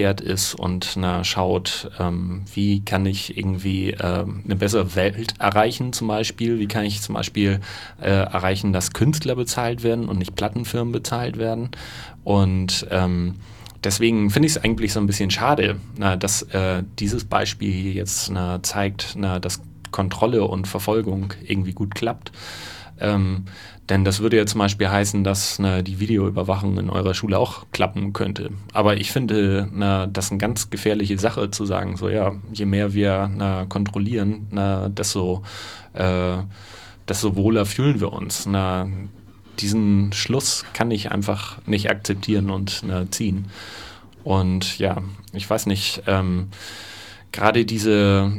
ist und schaut, wie kann ich irgendwie eine bessere Welt erreichen zum Beispiel, wie kann ich zum Beispiel erreichen, dass Künstler bezahlt werden und nicht Plattenfirmen bezahlt werden und deswegen finde ich es eigentlich so ein bisschen schade, dass dieses Beispiel hier jetzt zeigt, dass Kontrolle und Verfolgung irgendwie gut klappt. Denn das würde ja zum Beispiel heißen, dass die Videoüberwachung in eurer Schule auch klappen könnte. Aber ich finde, das ist eine ganz gefährliche Sache zu sagen, so ja, je mehr wir kontrollieren, desto wohler fühlen wir uns. Diesen Schluss kann ich einfach nicht akzeptieren und ziehen. Und ja, ich weiß nicht, gerade diese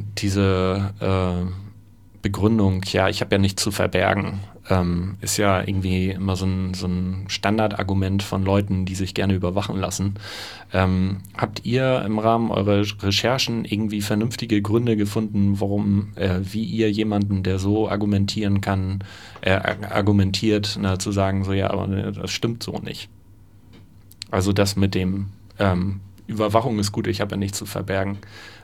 Begründung, ja, ich habe ja nichts zu verbergen, ist ja irgendwie immer so ein Standardargument von Leuten, die sich gerne überwachen lassen. Habt ihr im Rahmen eurer Recherchen irgendwie vernünftige Gründe gefunden, warum, wie ihr jemanden, der so argumentieren kann, argumentiert, zu sagen, so ja, aber das stimmt so nicht. Also das mit dem Überwachung ist gut, ich habe ja nichts zu verbergen.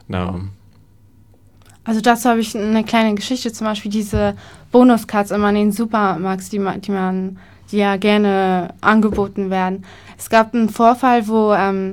Also dazu habe ich eine kleine Geschichte, zum Beispiel diese Bonuscards immer in den Supermarkts, die ja gerne angeboten werden. Es gab einen Vorfall, wo,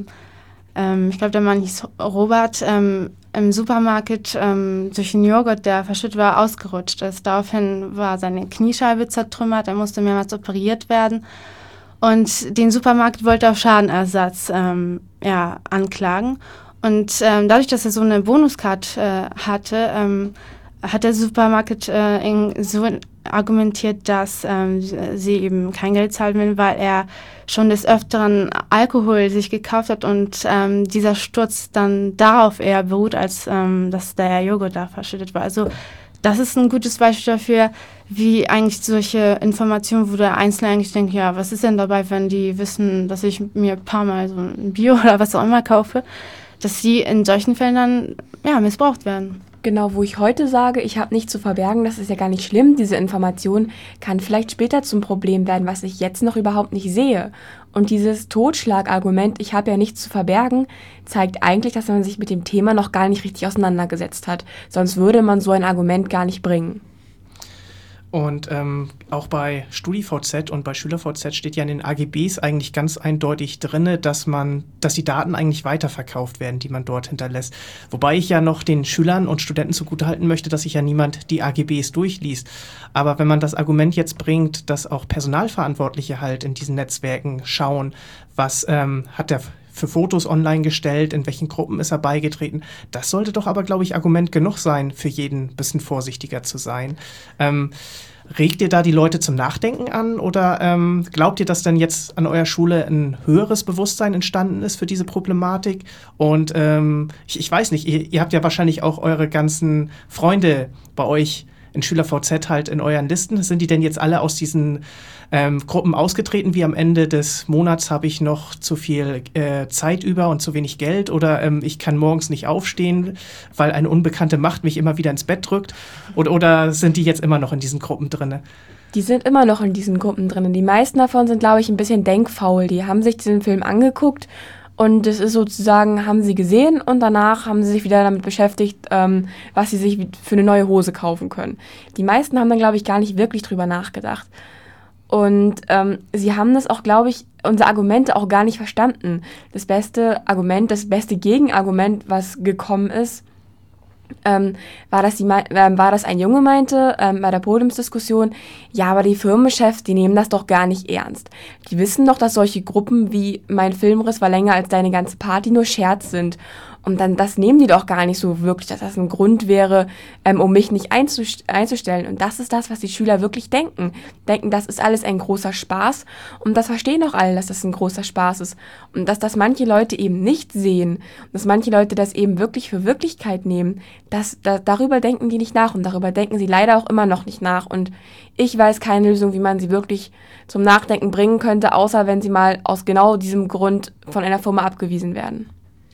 ich glaube, der Mann hieß Robert, im Supermarkt durch den Joghurt, der verschüttet war, ausgerutscht ist. Daraufhin war seine Kniescheibe zertrümmert, er musste mehrmals operiert werden. Und den Supermarkt wollte auf Schadenersatz anklagen. Und dadurch, dass er so eine Bonuscard hatte, hat der Supermarkt so argumentiert, dass sie eben kein Geld zahlen will, weil er schon des Öfteren Alkohol sich gekauft hat und dieser Sturz dann darauf eher beruht, als dass der Joghurt da verschüttet war. Also das ist ein gutes Beispiel dafür, wie eigentlich solche Informationen, wo der Einzelne eigentlich denkt, ja, was ist denn dabei, wenn die wissen, dass ich mir ein paar Mal so ein Bio oder was auch immer kaufe, dass sie in solchen Fällen dann missbraucht werden. Genau, wo ich heute sage, ich habe nichts zu verbergen, das ist ja gar nicht schlimm. Diese Information kann vielleicht später zum Problem werden, was ich jetzt noch überhaupt nicht sehe. Und dieses Totschlagargument, ich habe ja nichts zu verbergen, zeigt eigentlich, dass man sich mit dem Thema noch gar nicht richtig auseinandergesetzt hat. Sonst würde man so ein Argument gar nicht bringen. Und auch bei StudiVZ und bei SchülerVZ steht ja in den AGBs eigentlich ganz eindeutig drin, dass die Daten eigentlich weiterverkauft werden, die man dort hinterlässt. Wobei ich ja noch den Schülern und Studenten zugutehalten möchte, dass sich ja niemand die AGBs durchliest. Aber wenn man das Argument jetzt bringt, dass auch Personalverantwortliche halt in diesen Netzwerken schauen, was hat der für Fotos online gestellt, in welchen Gruppen ist er beigetreten. Das sollte doch aber, glaube ich, Argument genug sein, für jeden ein bisschen vorsichtiger zu sein. Regt ihr da die Leute zum Nachdenken an oder glaubt ihr, dass dann jetzt an eurer Schule ein höheres Bewusstsein entstanden ist für diese Problematik? Und ich weiß nicht, ihr habt ja wahrscheinlich auch eure ganzen Freunde bei euch in SchülerVZ halt in euren Listen. Sind die denn jetzt alle aus diesen Gruppen ausgetreten, wie am Ende des Monats habe ich noch zu viel Zeit über und zu wenig Geld oder ich kann morgens nicht aufstehen, weil eine unbekannte Macht mich immer wieder ins Bett drückt oder sind die jetzt immer noch in diesen Gruppen drin? Die sind immer noch in diesen Gruppen drin. Die meisten davon sind, glaube ich, ein bisschen denkfaul. Die haben sich diesen Film angeguckt und das ist sozusagen, haben sie gesehen und danach haben sie sich wieder damit beschäftigt, was sie sich für eine neue Hose kaufen können. Die meisten haben dann, glaube ich, gar nicht wirklich drüber nachgedacht. Und sie haben das auch, glaube ich, unsere Argumente auch gar nicht verstanden. Das beste Gegenargument, was gekommen ist, war, dass ein Junge meinte bei der Podiumsdiskussion, ja, aber die Firmenchefs, die nehmen das doch gar nicht ernst. Die wissen doch, dass solche Gruppen wie mein Filmriss war länger als deine ganze Party nur Scherz sind. Und dann, das nehmen die doch gar nicht so wirklich, dass das ein Grund wäre, um mich nicht einzustellen. Und das ist das, was die Schüler wirklich denken. Denken, das ist alles ein großer Spaß. Und das verstehen doch alle, dass das ein großer Spaß ist. Und dass das manche Leute eben nicht sehen, dass manche Leute das eben wirklich für Wirklichkeit nehmen, darüber denken die nicht nach. Und darüber denken sie leider auch immer noch nicht nach. Und ich weiß keine Lösung, wie man sie wirklich zum Nachdenken bringen könnte, außer wenn sie mal aus genau diesem Grund von einer Firma abgewiesen werden.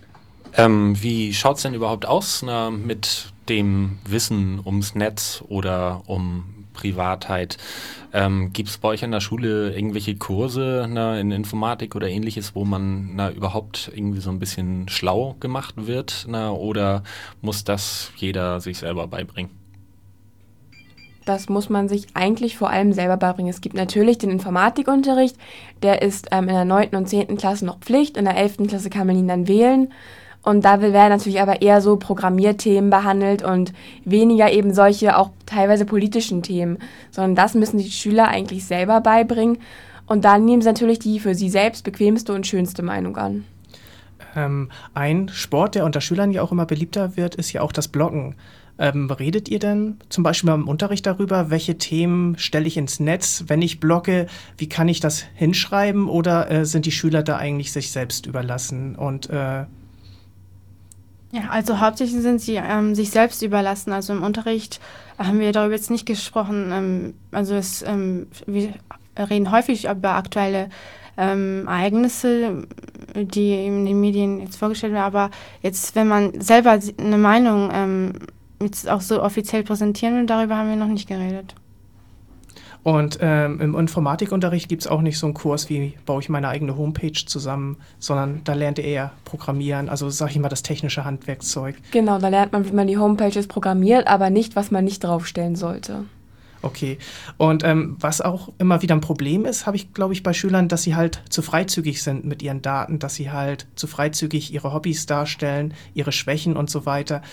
Wie schaut's denn überhaupt aus mit dem Wissen ums Netz oder um Privatheit. Gibt es bei euch an der Schule irgendwelche Kurse in Informatik oder ähnliches, wo man überhaupt irgendwie so ein bisschen schlau gemacht wird? Oder muss das jeder sich selber beibringen? Das muss man sich eigentlich vor allem selber beibringen. Es gibt natürlich den Informatikunterricht, der ist in der 9. und 10. Klasse noch Pflicht, in der 11. Klasse kann man ihn dann wählen. Und da werden natürlich aber eher so Programmierthemen behandelt und weniger eben solche auch teilweise politischen Themen, sondern das müssen die Schüler eigentlich selber beibringen. Und dann nehmen sie natürlich die für sie selbst bequemste und schönste Meinung an. Ein Sport, der unter Schülern ja auch immer beliebter wird, ist ja auch das Bloggen. Redet ihr denn zum Beispiel beim Unterricht darüber, welche Themen stelle ich ins Netz, wenn ich blogge, wie kann ich das hinschreiben, oder sind die Schüler da eigentlich sich selbst überlassen? Und ja, also hauptsächlich sind sie sich selbst überlassen. Also im Unterricht haben wir darüber jetzt nicht gesprochen. Wir reden häufig über aktuelle Ereignisse, die in den Medien jetzt vorgestellt werden. Aber jetzt, wenn man selber eine Meinung jetzt auch so offiziell präsentieren will, darüber haben wir noch nicht geredet. Und im Informatikunterricht gibt es auch nicht so einen Kurs wie baue ich meine eigene Homepage zusammen, sondern da lernt ihr eher programmieren, also sag ich mal das technische Handwerkszeug. Genau, da lernt man, wie man die Homepages programmiert, aber nicht, was man nicht draufstellen sollte. Okay. Und was auch immer wieder ein Problem ist, habe ich, glaube ich, bei Schülern, dass sie halt zu freizügig sind mit ihren Daten, dass sie halt zu freizügig ihre Hobbys darstellen, ihre Schwächen und so weiter.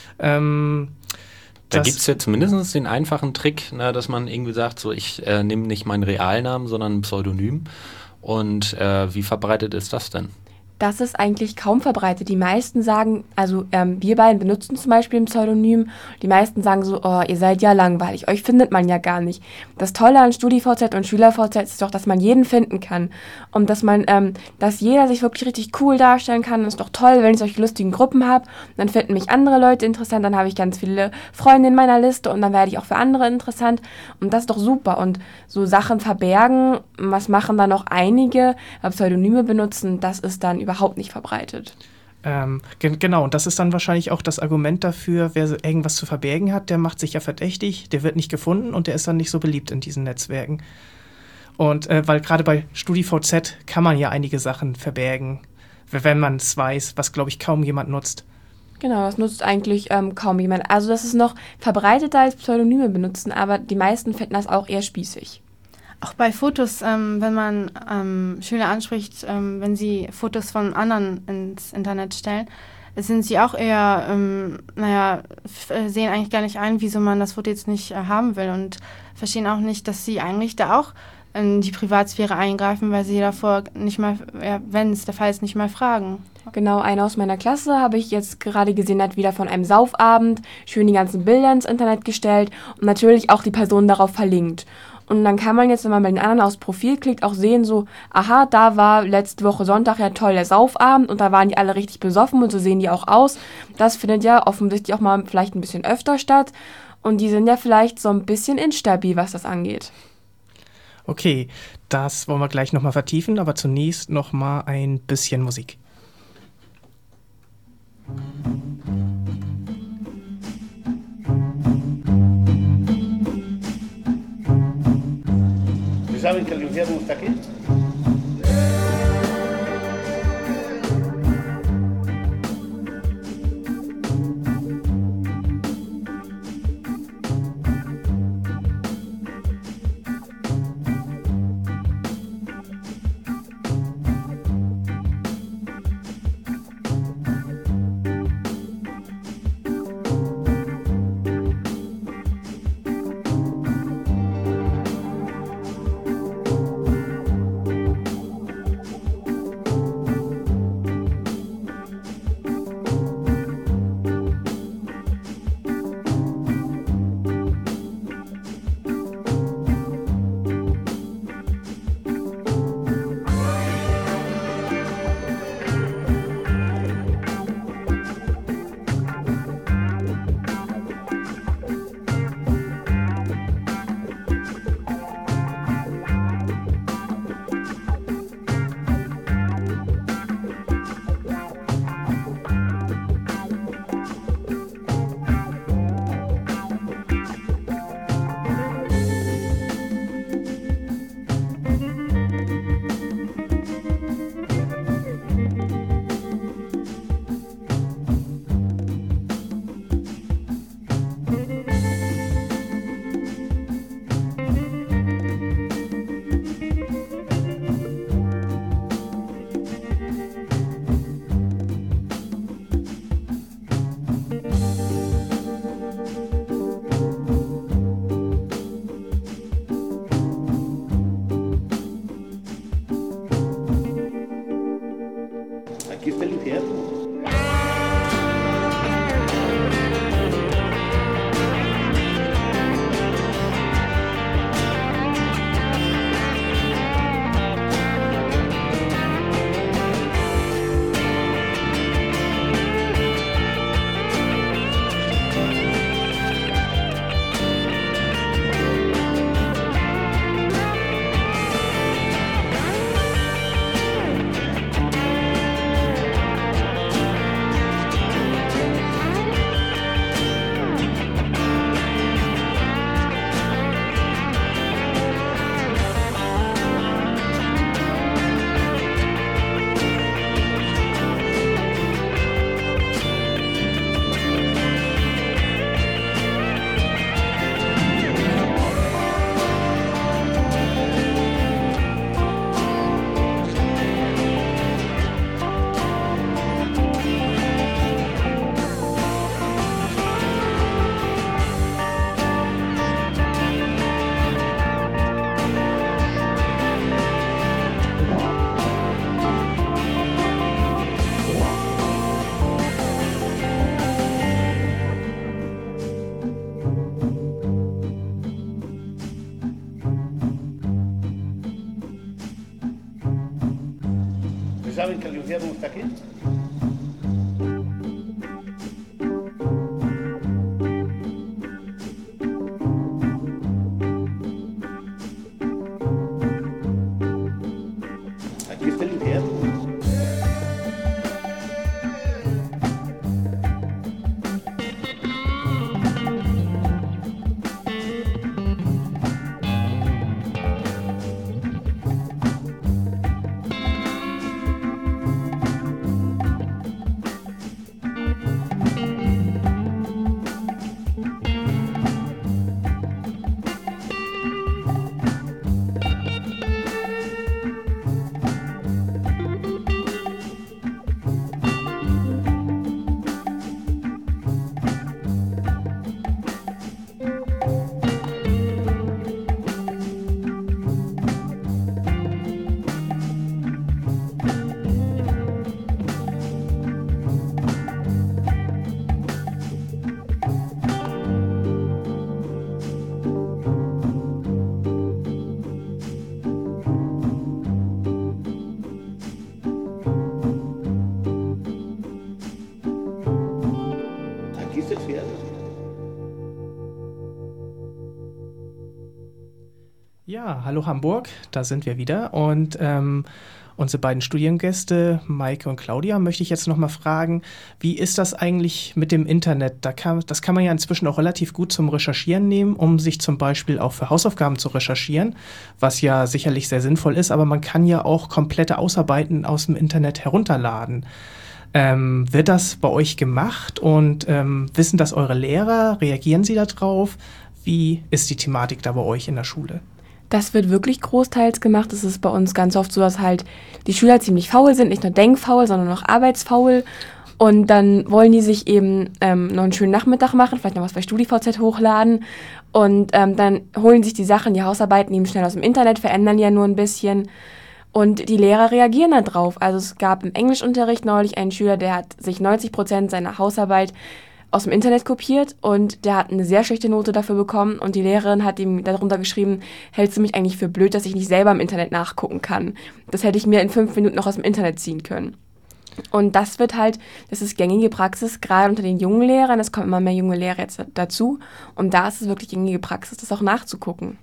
Da gibt es ja zumindest den einfachen Trick, dass man irgendwie sagt, so ich nehme nicht meinen Realnamen, sondern ein Pseudonym. Und wie verbreitet ist das denn? Das ist eigentlich kaum verbreitet. Die meisten sagen, also wir beiden benutzen zum Beispiel ein Pseudonym. Die meisten sagen so, oh, ihr seid ja langweilig, euch findet man ja gar nicht. Das Tolle an StudiVZ und SchülerVZ ist doch, dass man jeden finden kann. Und dass jeder sich wirklich richtig cool darstellen kann. Das ist doch toll, wenn ich solche lustigen Gruppen habe. Dann finden mich andere Leute interessant, dann habe ich ganz viele Freunde in meiner Liste und dann werde ich auch für andere interessant. Und das ist doch super. Und so Sachen verbergen, was machen dann noch einige, Pseudonyme benutzen, das ist dann überhaupt nicht verbreitet. Genau, und das ist dann wahrscheinlich auch das Argument dafür, wer irgendwas zu verbergen hat, der macht sich ja verdächtig, der wird nicht gefunden und der ist dann nicht so beliebt in diesen Netzwerken. Und weil gerade bei StudiVZ kann man ja einige Sachen verbergen, wenn man es weiß, was, glaube ich, kaum jemand nutzt. Genau, das nutzt eigentlich kaum jemand. Also das ist noch verbreiteter als Pseudonyme benutzen, aber die meisten finden das auch eher spießig. Auch bei Fotos, wenn man Schüler anspricht, wenn sie Fotos von anderen ins Internet stellen, sind sie auch eher, sehen eigentlich gar nicht ein, wieso man das Foto jetzt nicht haben will und verstehen auch nicht, dass sie eigentlich da auch in die Privatsphäre eingreifen, weil sie davor nicht mal, wenn es der Fall ist, nicht mal fragen. Genau, einer aus meiner Klasse habe ich jetzt gerade gesehen, hat wieder von einem Saufabend schön die ganzen Bilder ins Internet gestellt und natürlich auch die Person darauf verlinkt. Und dann kann man jetzt, wenn man bei den anderen aufs Profil klickt, auch sehen, so, aha, da war letzte Woche Sonntag ja toll der Saufabend und da waren die alle richtig besoffen und so sehen die auch aus. Das findet ja offensichtlich auch mal vielleicht ein bisschen öfter statt und die sind ja vielleicht so ein bisschen instabil, was das angeht. Okay, das wollen wir gleich nochmal vertiefen, aber zunächst nochmal ein bisschen Musik. ¿Saben que el infierno está aquí? Ja, hallo Hamburg, da sind wir wieder und unsere beiden Studiengäste, Maike und Claudia, möchte ich jetzt nochmal fragen, wie ist das eigentlich mit dem Internet? Das kann man ja inzwischen auch relativ gut zum Recherchieren nehmen, um sich zum Beispiel auch für Hausaufgaben zu recherchieren, was ja sicherlich sehr sinnvoll ist, aber man kann ja auch komplette Ausarbeiten aus dem Internet herunterladen. Wird das bei euch gemacht und wissen das eure Lehrer? Reagieren sie darauf? Wie ist die Thematik da bei euch in der Schule? Das wird wirklich großteils gemacht. Es ist bei uns ganz oft so, dass halt die Schüler ziemlich faul sind, nicht nur denkfaul, sondern auch arbeitsfaul. Und dann wollen die sich eben noch einen schönen Nachmittag machen, vielleicht noch was bei StudiVZ hochladen. Und dann holen sich die Sachen, die Hausarbeiten eben schnell aus dem Internet, verändern ja nur ein bisschen. Und die Lehrer reagieren da drauf. Also es gab im Englischunterricht neulich einen Schüler, der hat sich 90% seiner Hausarbeit aus dem Internet kopiert und der hat eine sehr schlechte Note dafür bekommen und die Lehrerin hat ihm darunter geschrieben, hältst du mich eigentlich für blöd, dass ich nicht selber im Internet nachgucken kann? Das hätte ich mir in 5 Minuten noch aus dem Internet ziehen können. Und das ist gängige Praxis, gerade unter den jungen Lehrern, es kommen immer mehr junge Lehrer jetzt dazu und da ist es wirklich gängige Praxis, das auch nachzugucken.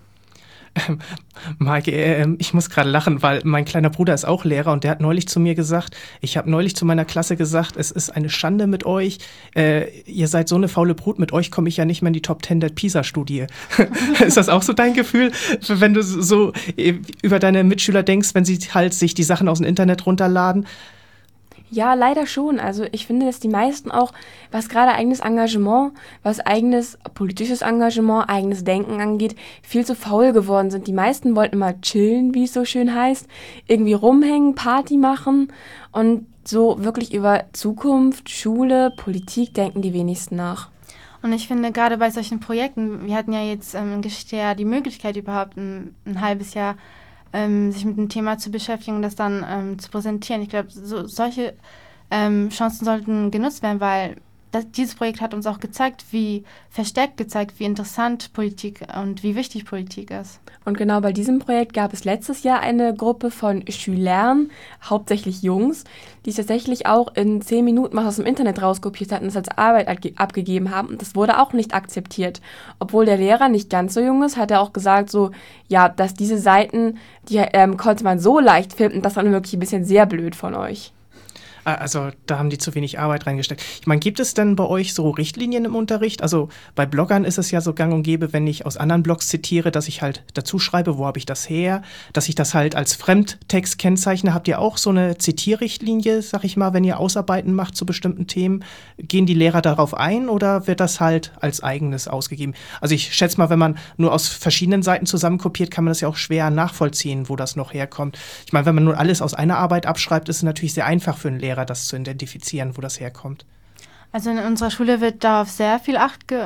Maike, ich muss gerade lachen, weil mein kleiner Bruder ist auch Lehrer und der hat neulich zu mir gesagt, ich habe neulich zu meiner Klasse gesagt, es ist eine Schande mit euch, ihr seid so eine faule Brut, mit euch komme ich ja nicht mehr in die Top 10 der PISA-Studie. Ist das auch so dein Gefühl, wenn du so über deine Mitschüler denkst, wenn sie halt sich die Sachen aus dem Internet runterladen? Ja, leider schon. Also ich finde, dass die meisten auch, was gerade eigenes Engagement, was eigenes politisches Engagement, eigenes Denken angeht, viel zu faul geworden sind. Die meisten wollten immer chillen, wie es so schön heißt, irgendwie rumhängen, Party machen und so wirklich über Zukunft, Schule, Politik denken die wenigsten nach. Und ich finde, gerade bei solchen Projekten, wir hatten ja jetzt in Geschichte ja die Möglichkeit, überhaupt ein halbes Jahr sich mit dem Thema zu beschäftigen und das dann zu präsentieren. Ich glaube, solche Chancen sollten genutzt werden, weil dieses Projekt hat uns auch gezeigt, wie interessant Politik und wie wichtig Politik ist. Und genau bei diesem Projekt gab es letztes Jahr eine Gruppe von Schülern, hauptsächlich Jungs, die tatsächlich auch in 10 Minuten was aus dem Internet rauskopiert hatten und es als Arbeit abgegeben haben. Und das wurde auch nicht akzeptiert. Obwohl der Lehrer nicht ganz so jung ist, hat er auch gesagt, so, ja, dass diese Seiten, die konnte man so leicht finden, das war wirklich ein bisschen sehr blöd von euch. Also da haben die zu wenig Arbeit reingesteckt. Ich meine, gibt es denn bei euch so Richtlinien im Unterricht? Also bei Bloggern ist es ja so gang und gäbe, wenn ich aus anderen Blogs zitiere, dass ich halt dazu schreibe, wo habe ich das her, dass ich das halt als Fremdtext kennzeichne. Habt ihr auch so eine Zitierrichtlinie, sag ich mal, wenn ihr Ausarbeiten macht zu bestimmten Themen? Gehen die Lehrer darauf ein oder wird das halt als eigenes ausgegeben? Also ich schätze mal, wenn man nur aus verschiedenen Seiten zusammenkopiert, kann man das ja auch schwer nachvollziehen, wo das noch herkommt. Ich meine, wenn man nur alles aus einer Arbeit abschreibt, ist es natürlich sehr einfach für einen Lehrer, das zu identifizieren, wo das herkommt. Also in unserer Schule wird darauf sehr viel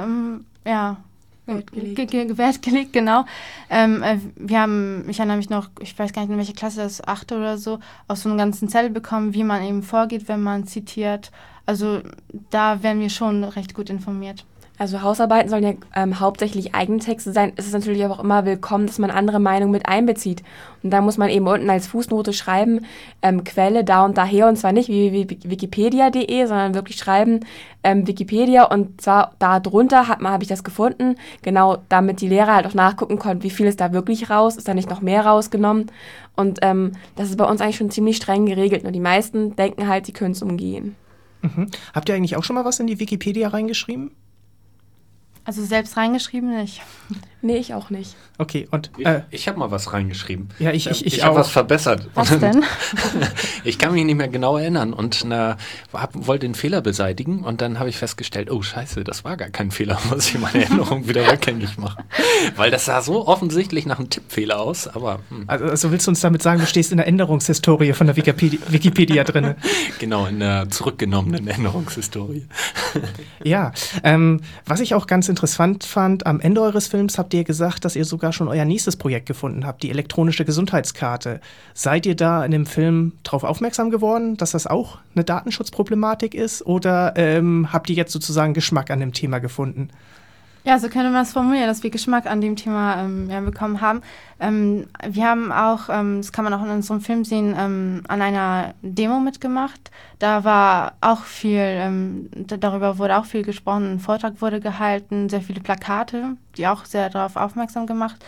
Wert gelegt, genau. Ich erinnere mich noch, ich weiß gar nicht, in welcher Klasse das 8. oder so, aus so einem ganzen Zettel bekommen, wie man eben vorgeht, wenn man zitiert. Also da werden wir schon recht gut informiert. Also Hausarbeiten sollen ja hauptsächlich eigene Texte sein. Es ist natürlich aber auch immer willkommen, dass man andere Meinungen mit einbezieht. Und da muss man eben unten als Fußnote schreiben, Quelle da und daher, und zwar nicht wie wikipedia.de, sondern wirklich schreiben Wikipedia, und zwar da drunter habe ich das gefunden, genau damit die Lehrer halt auch nachgucken konnten, wie viel ist da wirklich raus, ist da nicht noch mehr rausgenommen. Und das ist bei uns eigentlich schon ziemlich streng geregelt. Nur die meisten denken halt, sie können es umgehen. Mhm. Habt ihr eigentlich auch schon mal was in die Wikipedia reingeschrieben? Also selbst reingeschrieben nicht. Nee, ich auch nicht. Okay, und ich habe mal was reingeschrieben. Ja, ich habe auch. was verbessert. Was denn? Ich kann mich nicht mehr genau erinnern und wollte den Fehler beseitigen und dann habe ich festgestellt, oh scheiße, das war gar kein Fehler, muss ich meine Erinnerung wieder rückgängig machen. Weil das sah so offensichtlich nach einem Tippfehler aus, aber... Also willst du uns damit sagen, du stehst in der Änderungshistorie von der Wikipedia drin? Genau, in der zurückgenommenen Änderungshistorie. Ja, was ich auch ganz interessant fand, am Ende eures Films habt ihr gesagt, dass ihr sogar schon euer nächstes Projekt gefunden habt, die elektronische Gesundheitskarte. Seid ihr da in dem Film drauf aufmerksam geworden, dass das auch eine Datenschutzproblematik ist, oder habt ihr jetzt sozusagen Geschmack an dem Thema gefunden? Ja, so könnte man es formulieren, dass wir Geschmack an dem Thema bekommen haben. Wir haben auch, das kann man auch in unserem Film sehen, an einer Demo mitgemacht. Da war auch viel, darüber wurde auch viel gesprochen, ein Vortrag wurde gehalten, sehr viele Plakate, die auch sehr darauf aufmerksam gemacht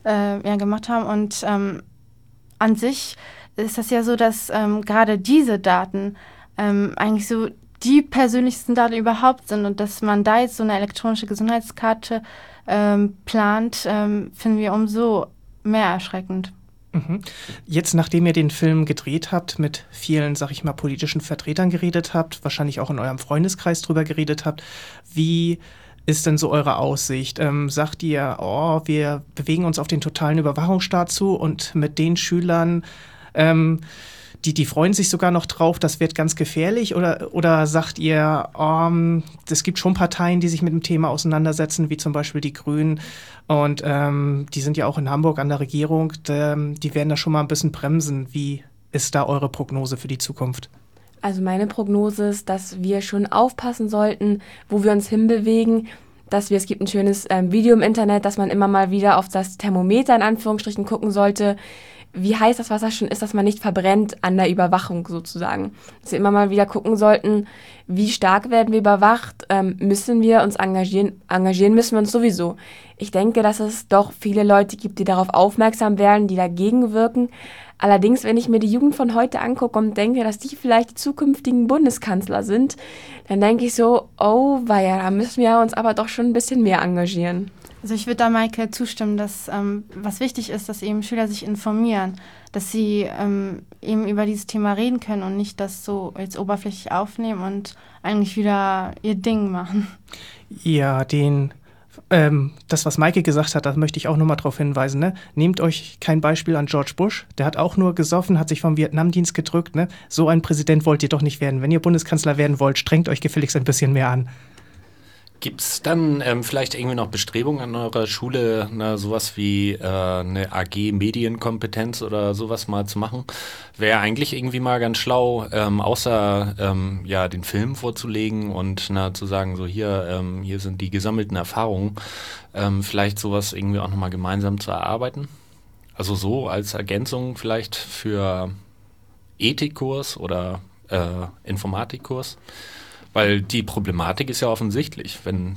gemacht haben. Und an sich ist das ja so, dass gerade diese Daten eigentlich so die persönlichsten Daten überhaupt sind und dass man da jetzt so eine elektronische Gesundheitskarte plant, finden wir umso mehr erschreckend. Jetzt, nachdem ihr den Film gedreht habt, mit vielen, sag ich mal, politischen Vertretern geredet habt, wahrscheinlich auch in eurem Freundeskreis drüber geredet habt, wie ist denn so eure Aussicht? Sagt ihr, wir bewegen uns auf den totalen Überwachungsstaat zu und mit den Schülern, die freuen sich sogar noch drauf, das wird ganz gefährlich? Oder sagt ihr, es gibt schon Parteien, die sich mit dem Thema auseinandersetzen, wie zum Beispiel die Grünen, und die sind ja auch in Hamburg an der Regierung, die werden da schon mal ein bisschen bremsen. Wie ist da eure Prognose für die Zukunft? Also meine Prognose ist, dass wir schon aufpassen sollten, wo wir uns hinbewegen, es gibt ein schönes Video im Internet, dass man immer mal wieder auf das Thermometer in Anführungsstrichen gucken sollte, wie heiß das Wasser schon ist, dass man nicht verbrennt an der Überwachung sozusagen. Dass wir immer mal wieder gucken sollten, wie stark werden wir überwacht, müssen wir uns engagieren müssen wir uns sowieso. Ich denke, dass es doch viele Leute gibt, die darauf aufmerksam werden, die dagegen wirken. Allerdings, wenn ich mir die Jugend von heute angucke und denke, dass die vielleicht die zukünftigen Bundeskanzler sind, dann denke ich so, oh weia, da müssen wir uns aber doch schon ein bisschen mehr engagieren. Also ich würde da Maike zustimmen, dass was wichtig ist, dass eben Schüler sich informieren, dass sie eben über dieses Thema reden können und nicht das so jetzt oberflächlich aufnehmen und eigentlich wieder ihr Ding machen. Ja, das, was Maike gesagt hat, da möchte ich auch nochmal drauf hinweisen. Ne? Nehmt euch kein Beispiel an George Bush. Der hat auch nur gesoffen, hat sich vom Vietnamdienst gedrückt. Ne? So ein Präsident wollt ihr doch nicht werden. Wenn ihr Bundeskanzler werden wollt, strengt euch gefälligst ein bisschen mehr an. Gibt es dann vielleicht irgendwie noch Bestrebungen an eurer Schule, sowas wie eine AG Medienkompetenz oder sowas mal zu machen? Wäre eigentlich irgendwie mal ganz schlau, außer den Film vorzulegen und zu sagen, so hier sind die gesammelten Erfahrungen, vielleicht sowas irgendwie auch nochmal gemeinsam zu erarbeiten? Also so als Ergänzung vielleicht für Ethikkurs oder Informatikkurs? Weil die Problematik ist ja offensichtlich, wenn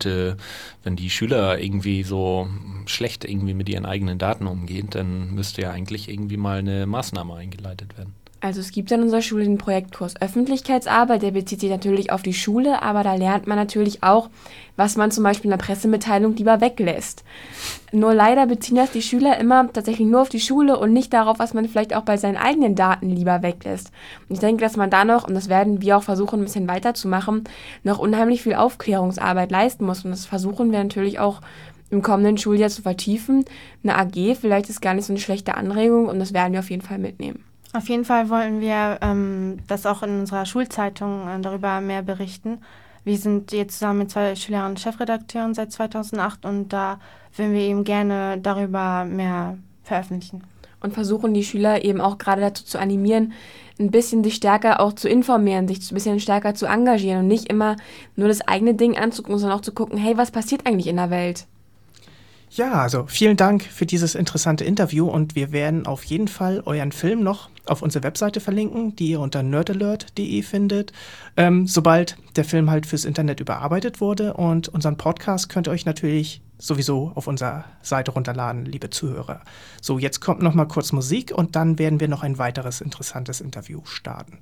die Schüler irgendwie so schlecht irgendwie mit ihren eigenen Daten umgehen, dann müsste ja eigentlich irgendwie mal eine Maßnahme eingeleitet werden. Also es gibt an unserer Schule den Projektkurs Öffentlichkeitsarbeit, der bezieht sich natürlich auf die Schule, aber da lernt man natürlich auch, was man zum Beispiel in der Pressemitteilung lieber weglässt. Nur leider beziehen das die Schüler immer tatsächlich nur auf die Schule und nicht darauf, was man vielleicht auch bei seinen eigenen Daten lieber weglässt. Und ich denke, dass man da noch, und das werden wir auch versuchen, ein bisschen weiterzumachen, noch unheimlich viel Aufklärungsarbeit leisten muss. Und das versuchen wir natürlich auch im kommenden Schuljahr zu vertiefen. Eine AG, vielleicht ist gar nicht so eine schlechte Anregung und das werden wir auf jeden Fall mitnehmen. Auf jeden Fall wollen wir das auch in unserer Schulzeitung darüber mehr berichten. Wir sind jetzt zusammen mit 2 Schülerinnen Chefredakteuren seit 2008 und da würden wir eben gerne darüber mehr veröffentlichen. Und versuchen die Schüler eben auch gerade dazu zu animieren, ein bisschen sich stärker auch zu informieren, sich ein bisschen stärker zu engagieren und nicht immer nur das eigene Ding anzugucken, sondern auch zu gucken, hey, was passiert eigentlich in der Welt? Ja, also vielen Dank für dieses interessante Interview und wir werden auf jeden Fall euren Film noch auf unsere Webseite verlinken, die ihr unter nerdalert.de findet, sobald der Film halt fürs Internet überarbeitet wurde, und unseren Podcast könnt ihr euch natürlich sowieso auf unserer Seite runterladen, liebe Zuhörer. So, jetzt kommt noch mal kurz Musik und dann werden wir noch ein weiteres interessantes Interview starten.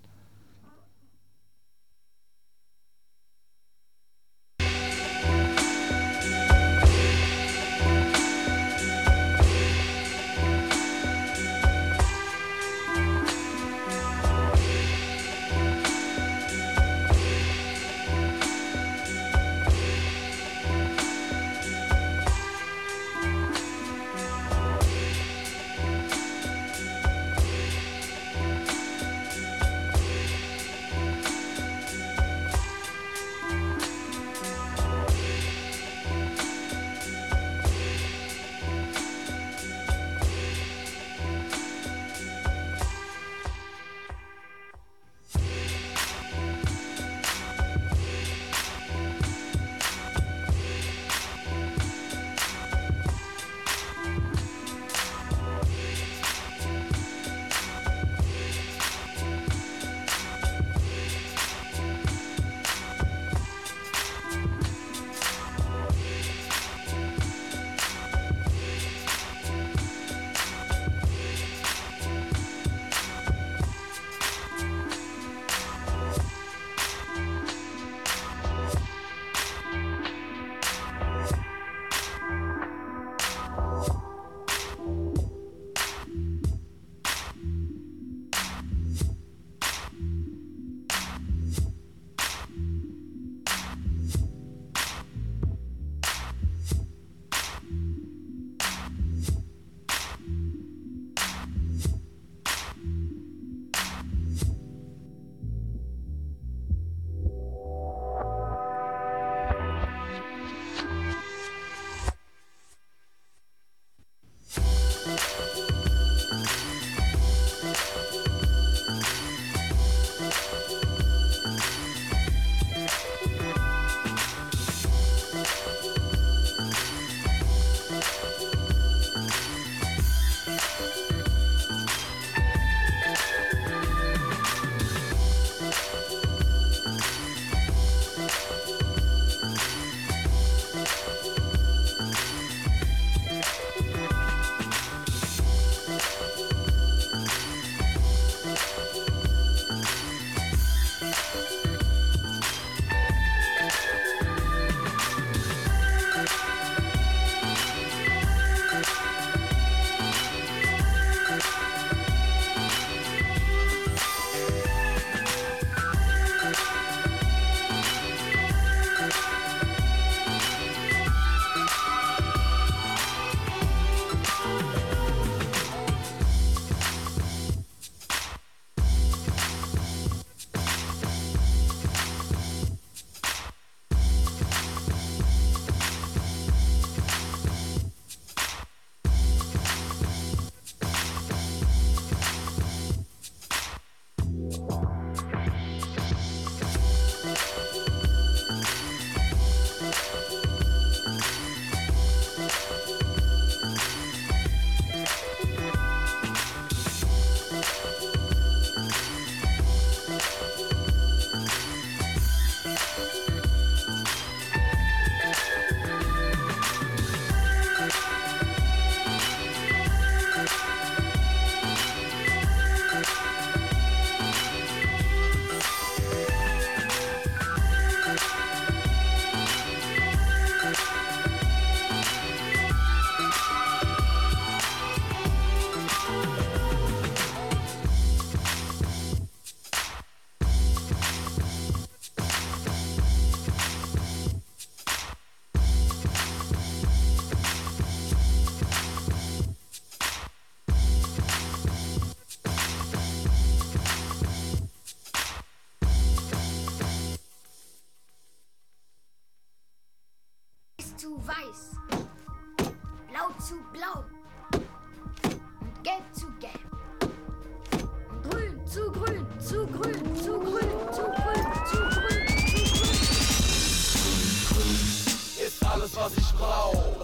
weiß, blau zu blau und gelb zu gelb. Und grün zu grün, zu grün, zu grün, zu grün, zu grün, zu grün. Ist alles, was ich brauch.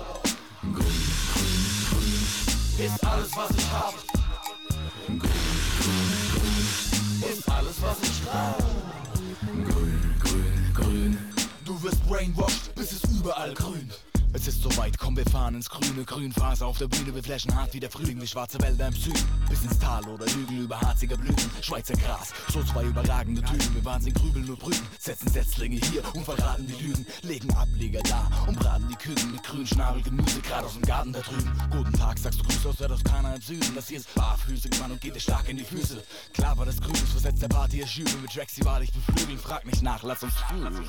Ist alles, was ich hab. Ist alles, was ich brauch. Grün. Du wirst brainwashed, bis es überall grünt. Es ist soweit, komm, wir fahren ins Grüne. Grünphase auf der Bühne, wir flashen hart wie der Frühling. Wie schwarze Wälder im Süden, bis ins Tal oder Hügel über harziger Blüten. Schweizer Gras, so zwei überragende Typen. Wir Wahnsinn grübeln nur Brüten, setzen Setzlinge hier und verraten die Lügen. Legen Ableger da und braten die Küken mit grün Schnabelgemüse, grad aus dem Garten da drüben. Guten Tag, sagst du, Grüß aus der Toskana im Süden. Das hier ist barfüßig, Mann, und geht dir stark in die Füße. Klar war das Grün, das versetzt der Party ihr Schübe. Mit Tracks, die wahrlich beflügeln, frag nicht nach, lass uns fühlen.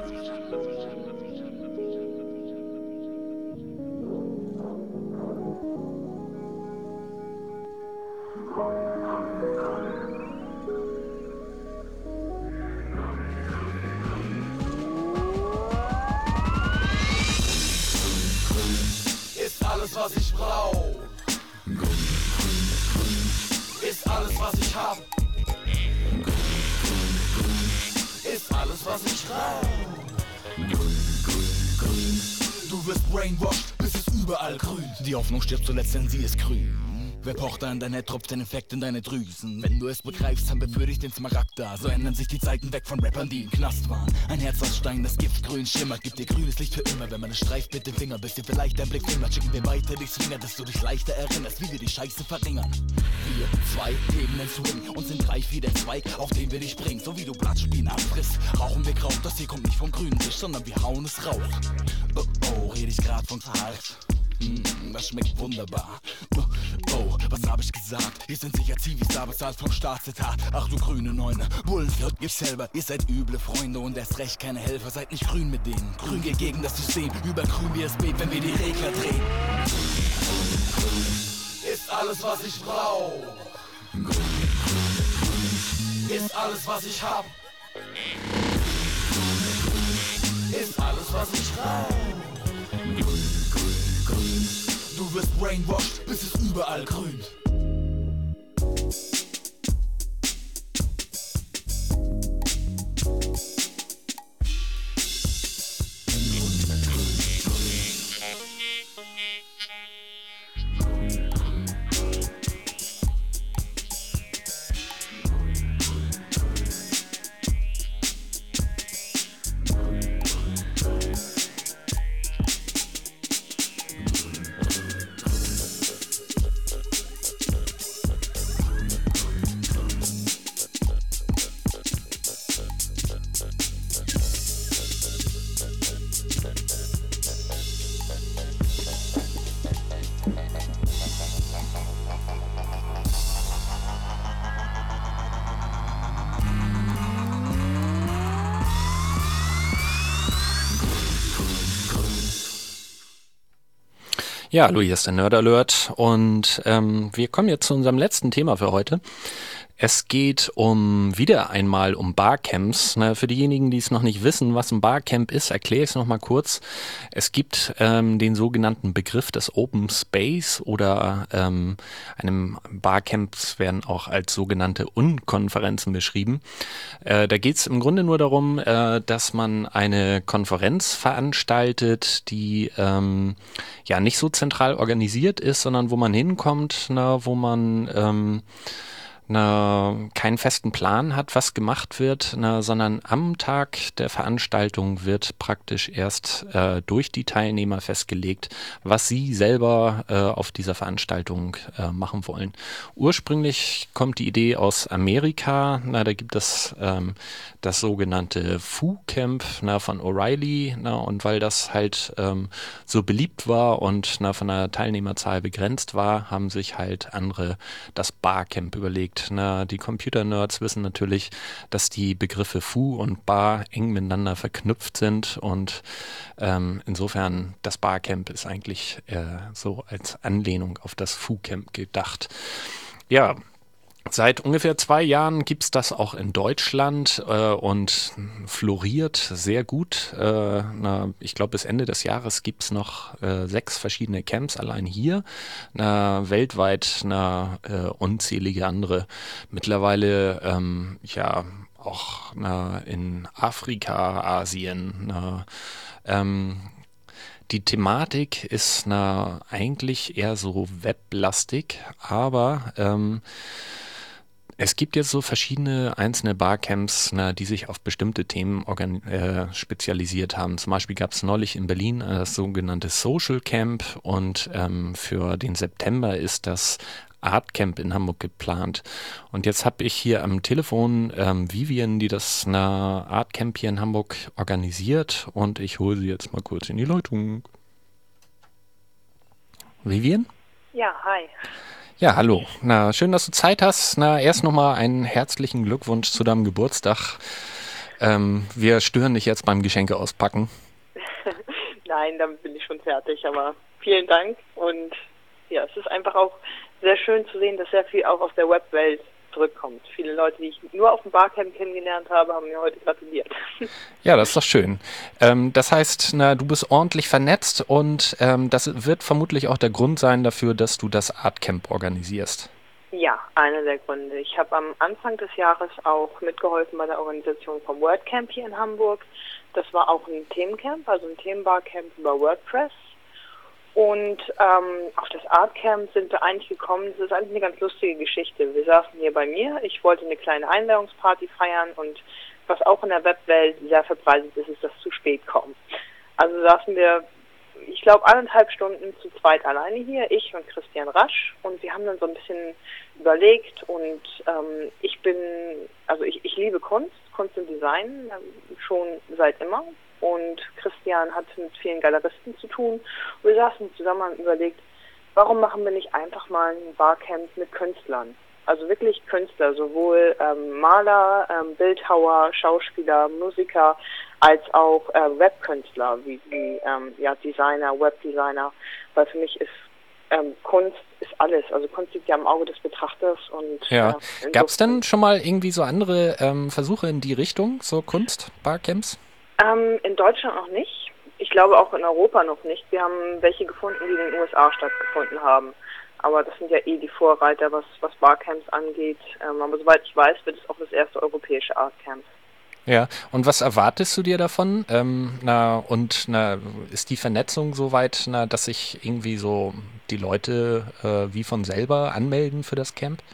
Ist alles, was ich brauch. Ist alles, was ich hab. Ist alles, was ich brauch. Du wirst brainwashed, bis es überall grünt. Die Hoffnung stirbt zuletzt, denn sie ist grün. Wer pocht da in dein Head, tropft den Infekt in deine Drüsen. Wenn du es begreifst, dann bewird ich den Smaragd da. So ändern sich die Zeiten weg von Rappern, die im Knast waren. Ein Herz aus Stein, das giftgrün schimmert. Gibt dir grünes Licht für immer, wenn man es streift mit dem Finger. Bis dir vielleicht dein Blick flimmert, schicken wir weiter die Swinger, dass du dich leichter erinnerst, wie wir die Scheiße verringern. Wir zwei leben den Swing und sind reif wie der Zweig, auf den wir dich springen. So wie du Blattspinat frisst, rauchen wir Kraut. Das hier kommt nicht vom grünen Tisch, sondern wir hauen es raus. Oh, oh, red ich grad von Hals. Das schmeckt wunderbar. Oh, was hab ich gesagt? Hier sind sicher Zivis da, bezahlt vom Staatsetat. Ach du grüne Neune, Bullenflirt, ich selber. Ihr seid üble Freunde und erst recht keine Helfer. Seid nicht grün mit denen. Grün geht gegen das System. Übergrün wie es bebt, wenn wir die Regler drehen. Ist alles, was ich brauch. Ist alles, was ich hab. Ist alles, was ich brauch. Du wirst brainwashed, bis es überall grünt. Ja, Louis, hier ist der Nerd Alert und wir kommen jetzt zu unserem letzten Thema für heute. Es geht wieder einmal um Barcamps. Für diejenigen, die es noch nicht wissen, was ein Barcamp ist, erkläre ich es nochmal kurz. Es gibt den sogenannten Begriff des Open Space oder einem Barcamps werden auch als sogenannte Unkonferenzen beschrieben. Da geht es im Grunde nur darum, dass man eine Konferenz veranstaltet, die ja nicht so zentral organisiert ist, sondern wo man hinkommt, wo man keinen festen Plan hat, was gemacht wird, sondern am Tag der Veranstaltung wird praktisch erst durch die Teilnehmer festgelegt, was sie selber auf dieser Veranstaltung machen wollen. Ursprünglich kommt die Idee aus Amerika. Da gibt es das sogenannte Foo Camp von O'Reilly. Und weil das halt so beliebt war und von der Teilnehmerzahl begrenzt war, haben sich halt andere das Barcamp überlegt. Die Computer-Nerds wissen natürlich, dass die Begriffe Foo und Bar eng miteinander verknüpft sind und insofern das Barcamp ist eigentlich so als Anlehnung auf das Foo Camp gedacht. Ja, Seit ungefähr 2 Jahren gibt's das auch in Deutschland und floriert sehr gut. Ich glaube, bis Ende des Jahres gibt's noch 6 verschiedene Camps allein hier. Weltweit unzählige andere. Mittlerweile auch in Afrika, Asien. Die Thematik ist eigentlich eher so weblastig, aber es gibt jetzt so verschiedene einzelne Barcamps, die sich auf bestimmte Themen spezialisiert haben. Zum Beispiel gab es neulich in Berlin das sogenannte Social Camp und für den September ist das Art Camp in Hamburg geplant. Und jetzt habe ich hier am Telefon Vivian, die das Art Camp hier in Hamburg organisiert, und ich hole sie jetzt mal kurz in die Leitung. Vivian? Ja, hi. Ja, hallo. Schön, dass du Zeit hast. Erst nochmal einen herzlichen Glückwunsch zu deinem Geburtstag. Wir stören dich jetzt beim Geschenke auspacken. Nein, damit bin ich schon fertig, aber vielen Dank. Und ja, es ist einfach auch sehr schön zu sehen, dass sehr viel auch aus der Webwelt zurückkommt. Viele Leute, die ich nur auf dem Barcamp kennengelernt habe, haben mir heute gratuliert. Ja, das ist doch schön. Das heißt, du bist ordentlich vernetzt und das wird vermutlich auch der Grund sein dafür, dass du das Art Camp organisierst. Ja, einer der Gründe. Ich habe am Anfang des Jahres auch mitgeholfen bei der Organisation vom WordCamp hier in Hamburg. Das war auch ein Themencamp, also ein Themenbarcamp über WordPress. Und auf das Art Camp sind wir eigentlich gekommen. Das ist eigentlich eine ganz lustige Geschichte. Wir saßen hier bei mir. Ich wollte eine kleine Einweihungsparty feiern, und was auch in der Webwelt sehr verbreitet ist, ist das zu spät kommen. Also saßen wir, ich glaube, 1,5 Stunden zu zweit alleine hier, ich und Christian Rasch, und wir haben dann so ein bisschen überlegt, und ich liebe Kunst und Design, schon seit immer. Und Christian hat mit vielen Galeristen zu tun. Und wir saßen zusammen und überlegt, warum machen wir nicht einfach mal ein Barcamp mit Künstlern? Also wirklich Künstler, sowohl Maler, Bildhauer, Schauspieler, Musiker, als auch Webkünstler, wie Designer, Webdesigner. Weil für mich ist Kunst ist alles. Also Kunst liegt ja am Auge des Betrachters. Und ja. Gab es denn schon mal irgendwie so andere Versuche in die Richtung, so Kunst-Barcamps? In Deutschland noch nicht. Ich glaube auch in Europa noch nicht. Wir haben welche gefunden, die in den USA stattgefunden haben. Aber das sind ja die Vorreiter, was Barcamps angeht. Aber soweit ich weiß, wird es auch das erste europäische Artcamp. Ja, und was erwartest du dir davon? Ist die Vernetzung so weit, dass sich irgendwie so die Leute wie von selber anmelden für das Camp?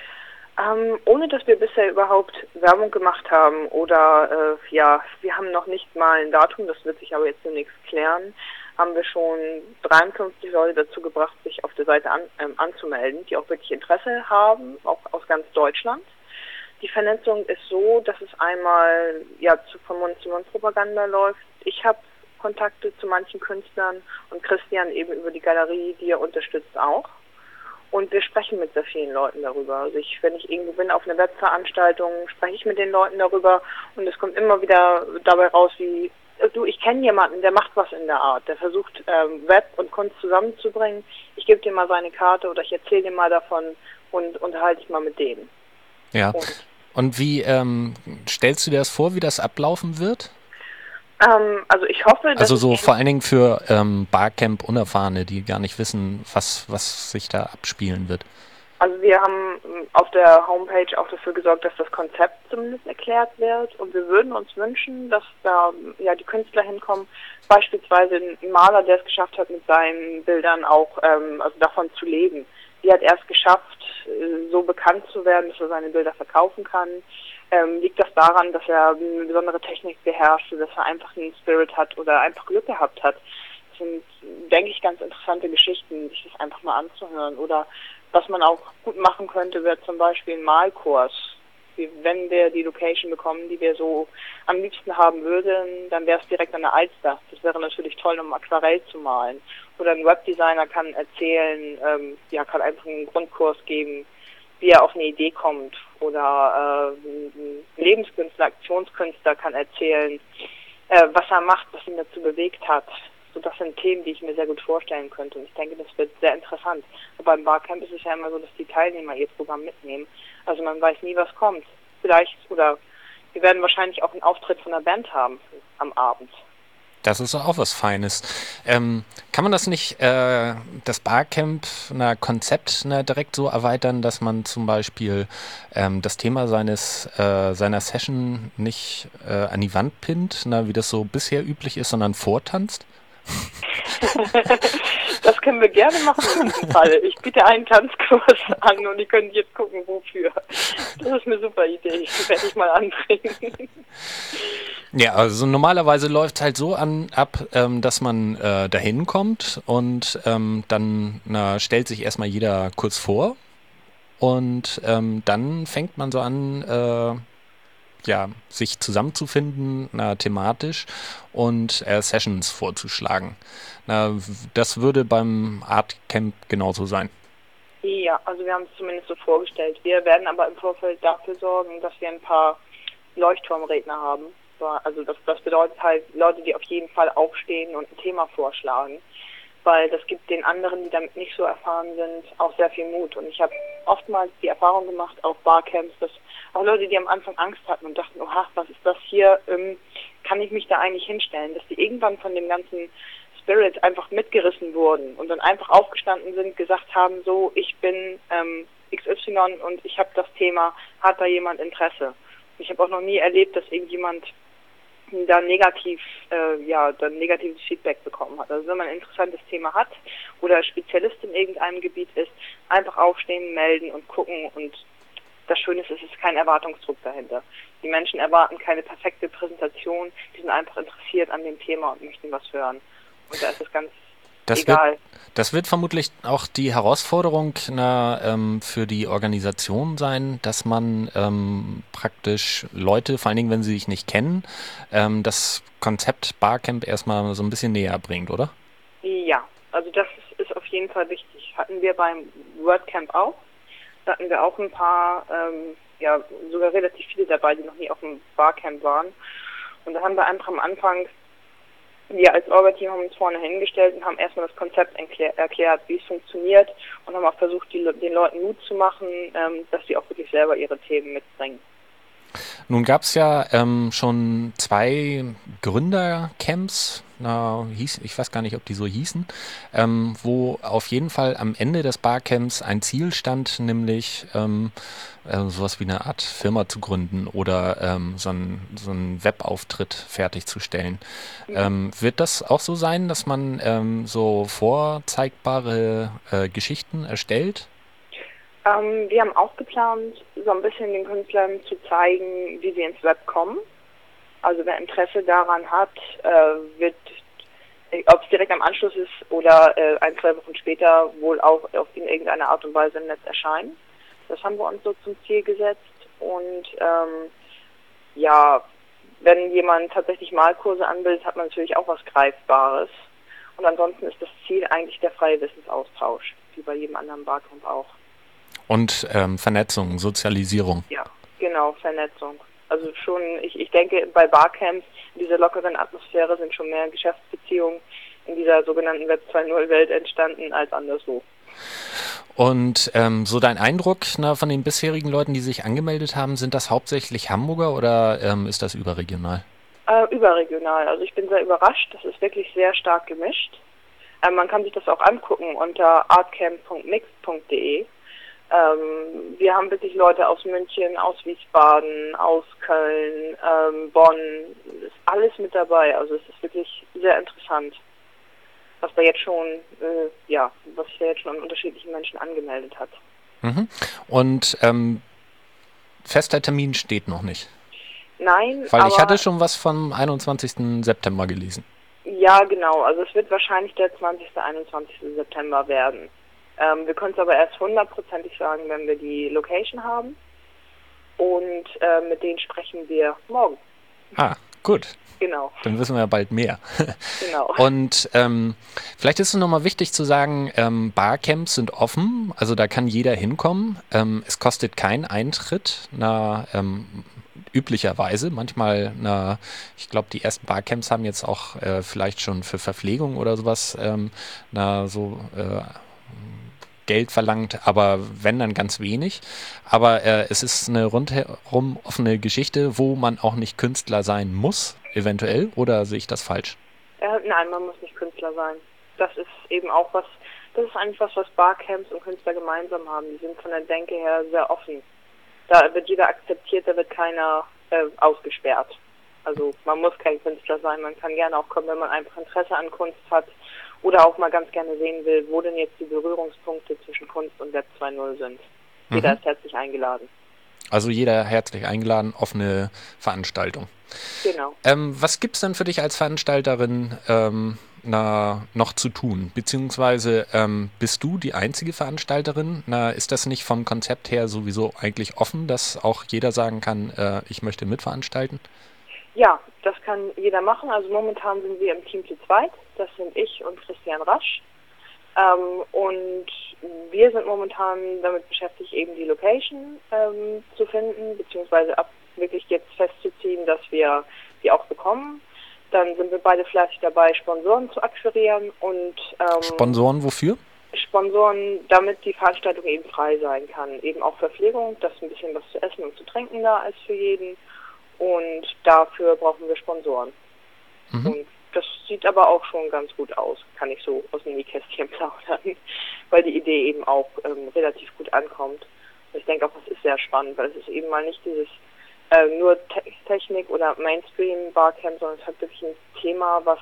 Ohne dass wir bisher überhaupt Werbung gemacht haben oder wir haben noch nicht mal ein Datum, das wird sich aber jetzt demnächst klären, haben wir schon 53 Leute dazu gebracht, sich auf der Seite anzumelden, die auch wirklich Interesse haben, auch aus ganz Deutschland. Die Vernetzung ist so, dass es einmal von Mund-zu-Mund-Propaganda läuft. Ich habe Kontakte zu manchen Künstlern und Christian eben über die Galerie, die er unterstützt, auch. Und wir sprechen mit sehr vielen Leuten darüber. Also wenn ich irgendwo bin auf einer Webveranstaltung, spreche ich mit den Leuten darüber, und es kommt immer wieder dabei raus, wie, ich kenne jemanden, der macht was in der Art, der versucht Web und Kunst zusammenzubringen. Ich gebe dir mal seine Karte oder ich erzähle dir mal davon und unterhalte dich mal mit dem. Ja. Und wie stellst du dir das vor, wie das ablaufen wird? Also ich hoffe, dass also so vor allen Dingen für Barcamp-Unerfahrene, die gar nicht wissen, was sich da abspielen wird. Also wir haben auf der Homepage auch dafür gesorgt, dass das Konzept zumindest erklärt wird, und wir würden uns wünschen, dass da die Künstler hinkommen, beispielsweise ein Maler, der es geschafft hat, mit seinen Bildern auch davon zu leben. Die hat erst geschafft, so bekannt zu werden, dass er seine Bilder verkaufen kann. Liegt das daran, dass er eine besondere Technik beherrscht, dass er einfach einen Spirit hat oder einfach Glück gehabt hat? Das sind, denke ich, ganz interessante Geschichten, sich das einfach mal anzuhören. Oder was man auch gut machen könnte, wäre zum Beispiel ein Malkurs. Wenn wir die Location bekommen, die wir so am liebsten haben würden, dann wäre es direkt an der Alster. Das wäre natürlich toll, um Aquarell zu malen. Oder ein Webdesigner kann erzählen, kann einfach einen Grundkurs geben, wie er auf eine Idee kommt. Oder ein Lebenskünstler, Aktionskünstler kann erzählen, was er macht, was ihn dazu bewegt hat. So, das sind Themen, die ich mir sehr gut vorstellen könnte. Und ich denke, das wird sehr interessant. Und beim Barcamp ist es ja immer so, dass die Teilnehmer ihr Programm mitnehmen. Also man weiß nie, was kommt. Vielleicht, oder wir werden wahrscheinlich auch einen Auftritt von der Band haben am Abend. Das ist auch was Feines. Kann man das nicht, das Barcamp Konzept direkt so erweitern, dass man zum Beispiel das Thema seiner Session nicht an die Wand pinnt, wie das so bisher üblich ist, sondern vortanzt? Das können wir gerne machen in diesem Fall. Ich biete einen Tanzkurs an und die können jetzt gucken, wofür. Das ist eine super Idee. Die werde ich mal anbringen. Ja, also normalerweise läuft es halt so ab, dass man dahin kommt und dann stellt sich erstmal jeder kurz vor und dann fängt man so an, sich zusammenzufinden, thematisch und Sessions vorzuschlagen. Das würde beim Art Camp genauso sein. Ja, also wir haben es zumindest so vorgestellt. Wir werden aber im Vorfeld dafür sorgen, dass wir ein paar Leuchtturmredner haben. Also das bedeutet halt Leute, die auf jeden Fall aufstehen und ein Thema vorschlagen. Weil das gibt den anderen, die damit nicht so erfahren sind, auch sehr viel Mut. Und ich habe oftmals die Erfahrung gemacht auf Barcamps, dass auch Leute, die am Anfang Angst hatten und dachten, oha, was ist das hier, kann ich mich da eigentlich hinstellen, dass die irgendwann von dem ganzen Spirit einfach mitgerissen wurden und dann einfach aufgestanden sind, gesagt haben, so, ich bin XY und ich habe das Thema, hat da jemand Interesse? Ich habe auch noch nie erlebt, dass irgendjemand da negatives Feedback bekommen hat. Also wenn man ein interessantes Thema hat oder Spezialist in irgendeinem Gebiet ist, einfach aufstehen, melden und gucken. Und das Schöne ist, es ist kein Erwartungsdruck dahinter. Die Menschen erwarten keine perfekte Präsentation, die sind einfach interessiert an dem Thema und möchten was hören. Und da ist es ganz egal. Das wird vermutlich auch die Herausforderung für die Organisation sein, dass man praktisch Leute, vor allen Dingen, wenn sie sich nicht kennen, das Konzept Barcamp erstmal so ein bisschen näher bringt, oder? Ja, also das ist auf jeden Fall wichtig. Hatten wir beim WordCamp auch. Da hatten wir auch ein paar, sogar relativ viele dabei, die noch nie auf dem Barcamp waren. Und da haben wir einfach am Anfang, wir als Orga-Team haben uns vorne hingestellt und haben erstmal das Konzept erklärt, wie es funktioniert und haben auch versucht, den Leuten Mut zu machen, dass sie auch wirklich selber ihre Themen mitbringen. Nun gab es ja schon 2 Gründercamps, ich weiß gar nicht, ob die so hießen, wo auf jeden Fall am Ende des Barcamps ein Ziel stand, nämlich sowas wie eine Art Firma zu gründen oder so einen Webauftritt fertigzustellen. Wird das auch so sein, dass man so vorzeigbare Geschichten erstellt? Wir haben auch geplant, so ein bisschen den Künstlern zu zeigen, wie sie ins Web kommen. Also wer Interesse daran hat, wird, ob es direkt am Anschluss ist oder 1-2 Wochen später, wohl auch in irgendeiner Art und Weise im Netz erscheinen. Das haben wir uns so zum Ziel gesetzt. Und wenn jemand tatsächlich Malkurse anbietet, hat man natürlich auch was Greifbares. Und ansonsten ist das Ziel eigentlich der freie Wissensaustausch, wie bei jedem anderen Barcamp auch. Und Vernetzung, Sozialisierung. Ja, genau, Vernetzung. Also schon, ich denke, bei Barcamps, in dieser lockeren Atmosphäre sind schon mehr Geschäftsbeziehungen in dieser sogenannten Web 2.0-Welt entstanden als anderswo. Und so dein Eindruck von den bisherigen Leuten, die sich angemeldet haben, sind das hauptsächlich Hamburger oder ist das überregional? Überregional. Also ich bin sehr überrascht. Das ist wirklich sehr stark gemischt. Man kann sich das auch angucken unter artcamp.mixed.de. Wir haben wirklich Leute aus München, aus Wiesbaden, aus Köln, Bonn, ist alles mit dabei. Also es ist wirklich sehr interessant, was sich da jetzt schon an unterschiedlichen Menschen angemeldet hat. Mhm. Und fester Termin steht noch nicht? Nein, weil ich hatte schon was vom 21. September gelesen. Ja, genau. Also es wird wahrscheinlich der 20. 21. September werden. Wir können es aber erst 100%ig sagen, wenn wir die Location haben. Und mit denen sprechen wir morgen. Ah, gut. Genau. Dann wissen wir ja bald mehr. Genau. Und vielleicht ist es nochmal wichtig zu sagen, Barcamps sind offen, also da kann jeder hinkommen. Es kostet keinen Eintritt. üblicherweise. Manchmal, ich glaube, die ersten Barcamps haben jetzt auch vielleicht schon für Verpflegung oder sowas Geld verlangt, aber wenn, dann ganz wenig. Aber es ist eine rundherum offene Geschichte, wo man auch nicht Künstler sein muss, eventuell, oder sehe ich das falsch? Nein, man muss nicht Künstler sein. Das ist eben auch das ist eigentlich was Barcamps und Künstler gemeinsam haben. Die sind von der Denke her sehr offen. Da wird jeder akzeptiert, da wird keiner ausgesperrt. Also man muss kein Künstler sein, man kann gerne auch kommen, wenn man einfach Interesse an Kunst hat oder auch mal ganz gerne sehen will, wo denn jetzt die Berührungspunkte zwischen Kunst und Web 2.0 sind. Jeder ist herzlich eingeladen. Also jeder herzlich eingeladen, offene Veranstaltung. Genau. Was gibt's denn für dich als Veranstalterin noch zu tun? Beziehungsweise bist du die einzige Veranstalterin? Ist das nicht vom Konzept her sowieso eigentlich offen, dass auch jeder sagen kann, ich möchte mitveranstalten? Ja, das kann jeder machen. Also momentan sind wir im Team zu zweit. Das sind ich und Christian Rasch. Und wir sind momentan damit beschäftigt, eben die Location zu finden, beziehungsweise wirklich jetzt festzuziehen, dass wir die auch bekommen. Dann sind wir beide fleißig dabei, Sponsoren zu akquirieren und Sponsoren wofür? Sponsoren, damit die Veranstaltung eben frei sein kann. Eben auch Verpflegung, dass ein bisschen was zu essen und zu trinken da ist für jeden. Und dafür brauchen wir Sponsoren. Und das sieht aber auch schon ganz gut aus, kann ich so aus dem Nähkästchen plaudern, weil die Idee eben auch relativ gut ankommt. Und ich denke auch, das ist sehr spannend, weil es ist eben mal nicht dieses nur Technik oder Mainstream-Barcamp, sondern es hat wirklich ein Thema, was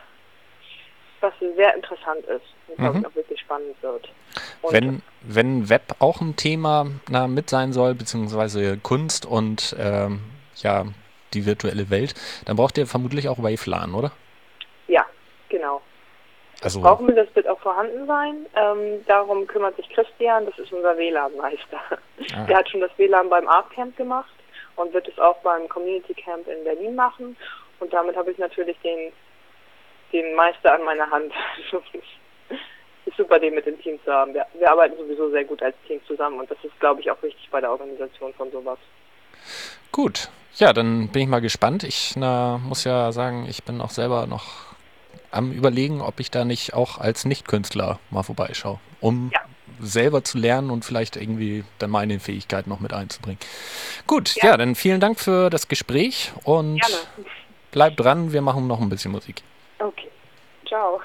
sehr interessant ist und glaube ich auch wirklich spannend wird. Und wenn Web auch ein Thema mit sein soll, beziehungsweise Kunst und die virtuelle Welt, dann braucht ihr vermutlich auch WaveLAN, oder? Ja, genau. Also brauchen wir, das wird auch vorhanden sein. Darum kümmert sich Christian, das ist unser WLAN-Meister. Der hat schon das WLAN beim Artcamp gemacht und wird es auch beim Community Camp in Berlin machen. Und damit habe ich natürlich den Meister an meiner Hand. Ist super, den mit dem Team zu haben. Wir arbeiten sowieso sehr gut als Team zusammen und das ist, glaube ich, auch wichtig bei der Organisation von sowas. Gut, ja, dann bin ich mal gespannt. Ich muss ja sagen, ich bin auch selber noch am Überlegen, ob ich da nicht auch als Nicht-Künstler mal vorbeischaue, um selber zu lernen und vielleicht irgendwie dann meine Fähigkeiten noch mit einzubringen. Gut, ja, dann vielen Dank für das Gespräch und bleib dran, wir machen noch ein bisschen Musik. Okay, ciao.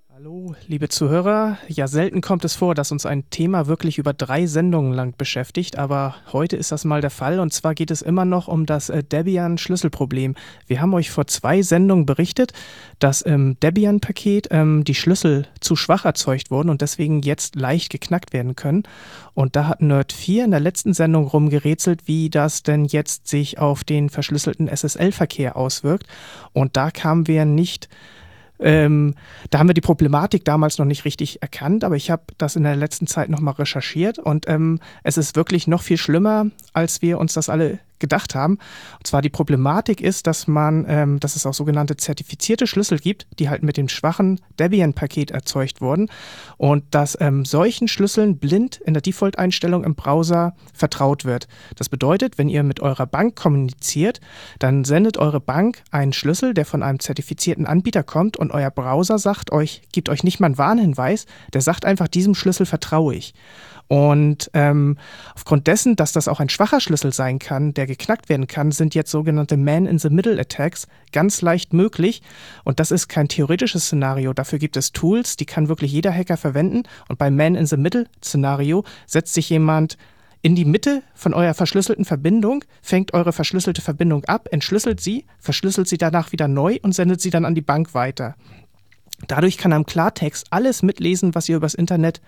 Hallo, liebe Zuhörer. Ja, selten kommt es vor, dass uns ein Thema wirklich über 3 Sendungen lang beschäftigt, aber heute ist das mal der Fall und zwar geht es immer noch um das Debian-Schlüsselproblem. Wir haben euch vor 2 Sendungen berichtet, dass im Debian-Paket die Schlüssel zu schwach erzeugt wurden und deswegen jetzt leicht geknackt werden können. Und da hat Nerd 4 in der letzten Sendung rumgerätselt, wie das denn jetzt sich auf den verschlüsselten SSL-Verkehr auswirkt. Und da kamen wir nicht... da haben wir die Problematik damals noch nicht richtig erkannt, aber ich habe das in der letzten Zeit nochmal recherchiert und es ist wirklich noch viel schlimmer, als wir uns das alle gedacht haben. Und zwar die Problematik ist, dass es auch sogenannte zertifizierte Schlüssel gibt, die halt mit dem schwachen Debian-Paket erzeugt wurden und dass solchen Schlüsseln blind in der Default-Einstellung im Browser vertraut wird. Das bedeutet, wenn ihr mit eurer Bank kommuniziert, dann sendet eure Bank einen Schlüssel, der von einem zertifizierten Anbieter kommt und euer Browser gibt euch nicht mal einen Warnhinweis, der sagt einfach, diesem Schlüssel vertraue ich. Und aufgrund dessen, dass das auch ein schwacher Schlüssel sein kann, der geknackt werden kann, sind jetzt sogenannte Man-in-the-Middle-Attacks ganz leicht möglich. Und das ist kein theoretisches Szenario. Dafür gibt es Tools, die kann wirklich jeder Hacker verwenden. Und beim Man-in-the-Middle-Szenario setzt sich jemand in die Mitte von eurer verschlüsselten Verbindung, fängt eure verschlüsselte Verbindung ab, entschlüsselt sie, verschlüsselt sie danach wieder neu und sendet sie dann an die Bank weiter. Dadurch kann er im Klartext alles mitlesen, was ihr übers Internet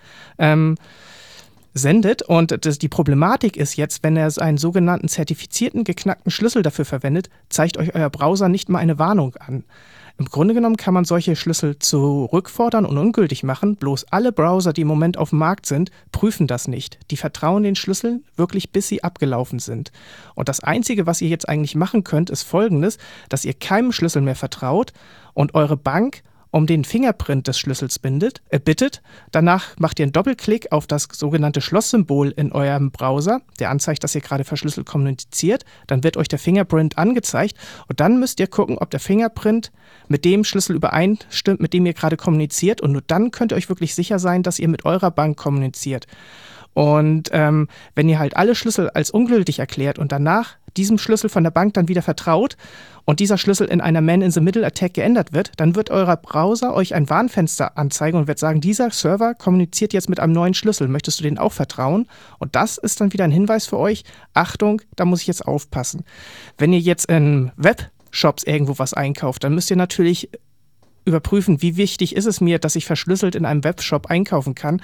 sendet und die Problematik ist jetzt, wenn er einen sogenannten zertifizierten, geknackten Schlüssel dafür verwendet, zeigt euch euer Browser nicht mal eine Warnung an. Im Grunde genommen kann man solche Schlüssel zurückfordern und ungültig machen, bloß alle Browser, die im Moment auf dem Markt sind, prüfen das nicht. Die vertrauen den Schlüsseln wirklich, bis sie abgelaufen sind. Und das Einzige, was ihr jetzt eigentlich machen könnt, ist Folgendes, dass ihr keinem Schlüssel mehr vertraut und eure Bank um den Fingerprint des Schlüssels bittet. Danach macht ihr einen Doppelklick auf das sogenannte Schlosssymbol in eurem Browser, der anzeigt, dass ihr gerade verschlüsselt kommuniziert. Dann wird euch der Fingerprint angezeigt und dann müsst ihr gucken, ob der Fingerprint mit dem Schlüssel übereinstimmt, mit dem ihr gerade kommuniziert und nur dann könnt ihr euch wirklich sicher sein, dass ihr mit eurer Bank kommuniziert. Und wenn ihr halt alle Schlüssel als ungültig erklärt und danach diesem Schlüssel von der Bank dann wieder vertraut und dieser Schlüssel in einer Man-in-the-Middle-Attack geändert wird, dann wird euer Browser euch ein Warnfenster anzeigen und wird sagen, dieser Server kommuniziert jetzt mit einem neuen Schlüssel, möchtest du denen auch vertrauen? Und das ist dann wieder ein Hinweis für euch, Achtung, da muss ich jetzt aufpassen. Wenn ihr jetzt in Webshops irgendwo was einkauft, dann müsst ihr natürlich überprüfen, wie wichtig ist es mir, dass ich verschlüsselt in einem Webshop einkaufen kann.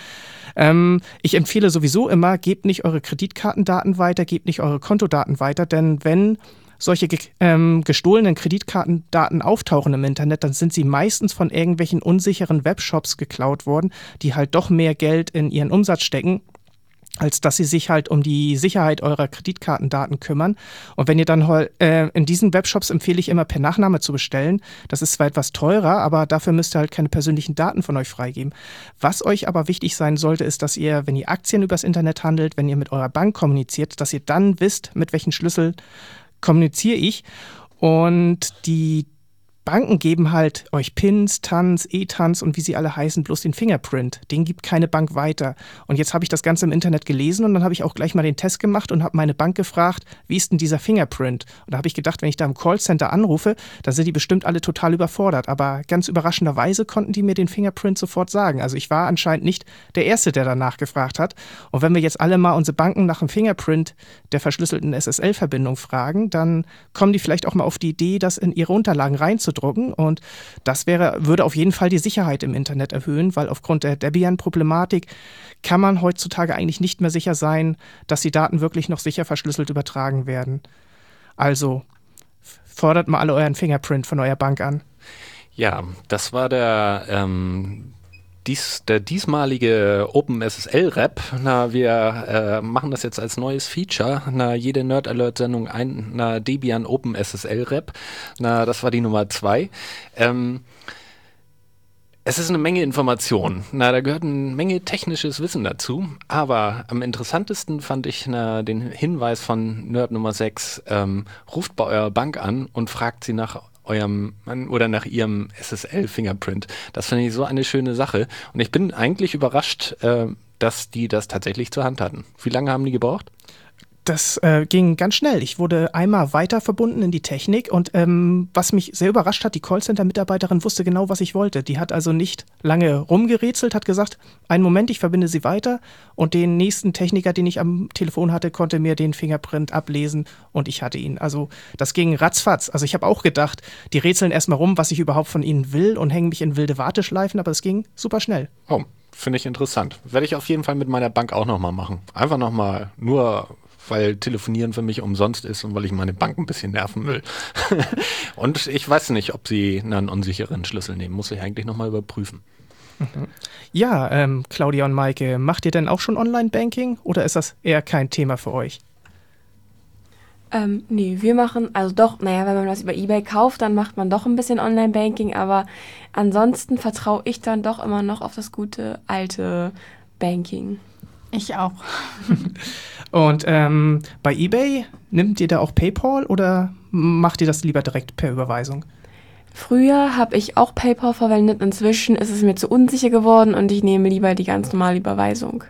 Ich empfehle sowieso immer, gebt nicht eure Kreditkartendaten weiter, gebt nicht eure Kontodaten weiter, denn wenn solche gestohlenen Kreditkartendaten auftauchen im Internet, dann sind sie meistens von irgendwelchen unsicheren Webshops geklaut worden, die halt doch mehr Geld in ihren Umsatz stecken, als dass sie sich halt um die Sicherheit eurer Kreditkartendaten kümmern. Und wenn ihr dann in diesen Webshops empfehle ich immer per Nachname zu bestellen. Das ist zwar etwas teurer, aber dafür müsst ihr halt keine persönlichen Daten von euch freigeben. Was euch aber wichtig sein sollte, ist, dass ihr, wenn ihr Aktien übers Internet handelt, wenn ihr mit eurer Bank kommuniziert, dass ihr dann wisst, mit welchen Schlüssel kommuniziere ich. Und die Banken geben halt euch Pins, TANs, E-TANs und wie sie alle heißen, bloß den Fingerprint. Den gibt keine Bank weiter. Und jetzt habe ich das Ganze im Internet gelesen und dann habe ich auch gleich mal den Test gemacht und habe meine Bank gefragt, wie ist denn dieser Fingerprint? Und da habe ich gedacht, wenn ich da im Callcenter anrufe, dann sind die bestimmt alle total überfordert. Aber ganz überraschenderweise konnten die mir den Fingerprint sofort sagen. Also ich war anscheinend nicht der Erste, der danach gefragt hat. Und wenn wir jetzt alle mal unsere Banken nach dem Fingerprint der verschlüsselten SSL-Verbindung fragen, dann kommen die vielleicht auch mal auf die Idee, das in ihre Unterlagen reinzudrücken. Und das würde auf jeden Fall die Sicherheit im Internet erhöhen, weil aufgrund der Debian-Problematik kann man heutzutage eigentlich nicht mehr sicher sein, dass die Daten wirklich noch sicher verschlüsselt übertragen werden. Also fordert mal alle euren Fingerprint von eurer Bank an. Ja, das war der diesmalige OpenSSL-Rap. Wir machen das jetzt als neues Feature. Jede Nerd-Alert-Sendung ein Debian OpenSSL-Rap. Das war die Nummer 2. Es ist eine Menge Information. Da gehört eine Menge technisches Wissen dazu. Aber am interessantesten fand ich den Hinweis von Nerd Nummer 6. Ruft bei eurer Bank an und fragt sie nach nach ihrem SSL-Fingerprint. Das finde ich so eine schöne Sache. Und ich bin eigentlich überrascht, dass die das tatsächlich zur Hand hatten. Wie lange haben die gebraucht? Das ging ganz schnell. Ich wurde einmal weiter verbunden in die Technik und was mich sehr überrascht hat, die Callcenter-Mitarbeiterin wusste genau, was ich wollte. Die hat also nicht lange rumgerätselt, hat gesagt, einen Moment, ich verbinde Sie weiter und den nächsten Techniker, den ich am Telefon hatte, konnte mir den Fingerprint ablesen und ich hatte ihn. Also das ging ratzfatz. Also ich habe auch gedacht, die rätseln erstmal rum, was ich überhaupt von ihnen will und hängen mich in wilde Warteschleifen, aber es ging super schnell. Oh, finde ich interessant. Werde ich auf jeden Fall mit meiner Bank auch nochmal machen. Einfach nochmal, nur weil Telefonieren für mich umsonst ist und weil ich meine Bank ein bisschen nerven will. Und ich weiß nicht, ob sie einen unsicheren Schlüssel nehmen. Muss ich eigentlich nochmal überprüfen. Ja, Claudia und Maike, macht ihr denn auch schon Online-Banking oder ist das eher kein Thema für euch? Nee, wir machen, also doch, naja, wenn man was über eBay kauft, dann macht man doch ein bisschen Online-Banking, aber ansonsten vertraue ich dann doch immer noch auf das gute alte Banking. Ich auch. Und bei eBay, nimmt ihr da auch PayPal oder macht ihr das lieber direkt per Überweisung? Früher habe ich auch PayPal verwendet, inzwischen ist es mir zu unsicher geworden und ich nehme lieber die ganz normale Überweisung.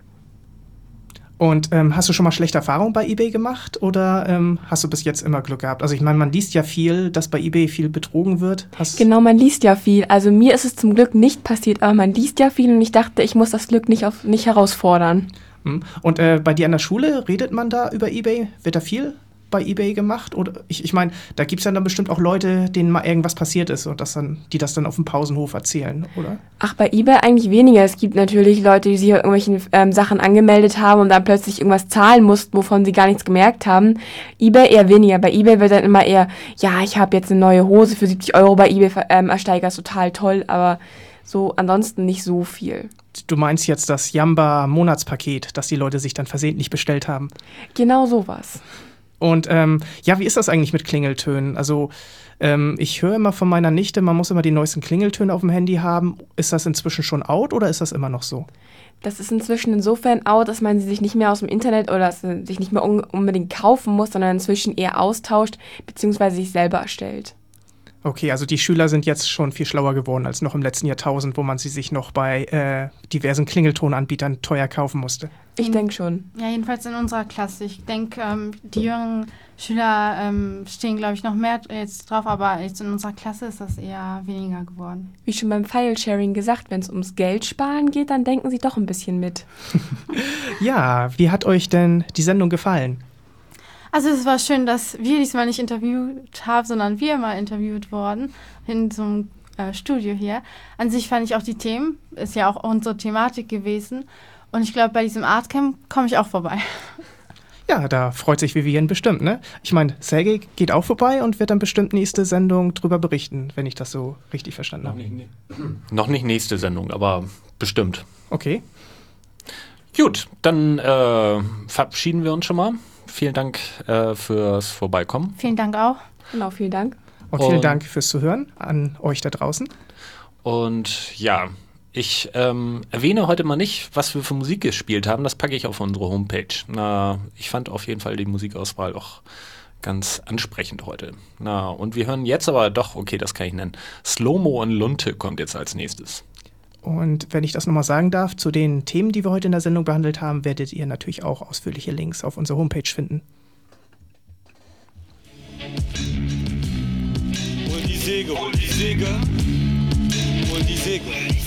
Und hast du schon mal schlechte Erfahrungen bei eBay gemacht oder hast du bis jetzt immer Glück gehabt? Also ich meine, man liest ja viel, dass bei eBay viel betrogen wird. Genau, man liest ja viel. Also mir ist es zum Glück nicht passiert, aber man liest ja viel und ich dachte, ich muss das Glück nicht herausfordern. Und bei dir an der Schule, redet man da über eBay? Wird da viel bei eBay gemacht? Oder ich meine, da gibt es ja dann bestimmt auch Leute, denen mal irgendwas passiert ist und die das dann auf dem Pausenhof erzählen, oder? Ach, bei eBay eigentlich weniger. Es gibt natürlich Leute, die sich irgendwelchen Sachen angemeldet haben und dann plötzlich irgendwas zahlen mussten, wovon sie gar nichts gemerkt haben. eBay eher weniger. Bei eBay wird dann immer eher, ja, ich habe jetzt eine neue Hose für 70 € bei eBay ersteigert, total toll, aber so ansonsten nicht so viel. Du meinst jetzt das Jamba-Monatspaket, das die Leute sich dann versehentlich bestellt haben? Genau sowas. Und wie ist das eigentlich mit Klingeltönen? Also ich höre immer von meiner Nichte, man muss immer die neuesten Klingeltöne auf dem Handy haben. Ist das inzwischen schon out oder ist das immer noch so? Das ist inzwischen insofern out, dass man sie sich nicht mehr aus dem Internet oder sich nicht mehr unbedingt kaufen muss, sondern inzwischen eher austauscht bzw. sich selber erstellt. Okay, also die Schüler sind jetzt schon viel schlauer geworden als noch im letzten Jahrtausend, wo man sie sich noch bei diversen Klingeltonanbietern teuer kaufen musste. Ich denke schon. Ja, jedenfalls in unserer Klasse. Ich denke, die jüngeren Schüler stehen, glaube ich, noch mehr jetzt drauf, aber jetzt in unserer Klasse ist das eher weniger geworden. Wie schon beim File-Sharing gesagt, wenn es ums Geld sparen geht, dann denken Sie doch ein bisschen mit. Ja, wie hat euch denn die Sendung gefallen? Also es war schön, dass wir diesmal nicht interviewt haben, sondern wir mal interviewt wurden in so einem Studio hier. An sich fand ich auch die Themen, ist ja auch unsere Thematik gewesen. Und ich glaube, bei diesem Artcamp komme ich auch vorbei. Ja, da freut sich Vivian bestimmt, ne? Ich meine, Sergej geht auch vorbei und wird dann bestimmt nächste Sendung drüber berichten, wenn ich das so richtig verstanden habe. Noch nicht nächste Sendung, aber bestimmt. Okay. Gut, dann verabschieden wir uns schon mal. Vielen Dank fürs Vorbeikommen. Vielen Dank auch. Genau, vielen Dank. Und vielen Dank fürs Zuhören an euch da draußen. Und ja, ich erwähne heute mal nicht, was wir für Musik gespielt haben. Das packe ich auf unsere Homepage. Ich fand auf jeden Fall die Musikauswahl auch ganz ansprechend heute. Und wir hören jetzt aber doch, okay, das kann ich nennen, Slow-Mo und Lunte kommt jetzt als nächstes. Und wenn ich das nochmal sagen darf, zu den Themen, die wir heute in der Sendung behandelt haben, werdet ihr natürlich auch ausführliche Links auf unserer Homepage finden. Hol die Säge, hol die Säge, hol die Säge,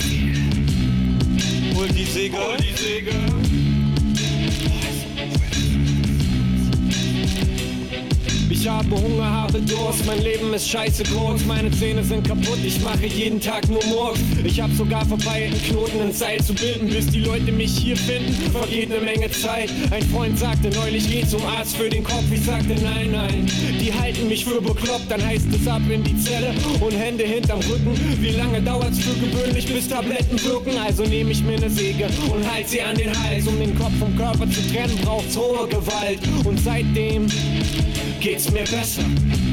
hol die Säge, hol die Säge. Ich habe Hunger, habe Durst, mein Leben ist scheiße kurz, meine Zähne sind kaputt, ich mache jeden Tag nur Murks. Ich habe sogar verpeilt, einen Knoten ins Seil zu binden, bis die Leute mich hier finden, vergeht eine Menge Zeit. Ein Freund sagte neulich, geh zum Arzt für den Kopf, ich sagte nein, nein. Die halten mich für bekloppt, dann heißt es ab in die Zelle und Hände hinterm Rücken. Wie lange dauert's für gewöhnlich, bis Tabletten wirken? Also nehme ich mir eine Säge und halt sie an den Hals. Um den Kopf vom Körper zu trennen, braucht's hohe Gewalt. Und seitdem geht's mir besser.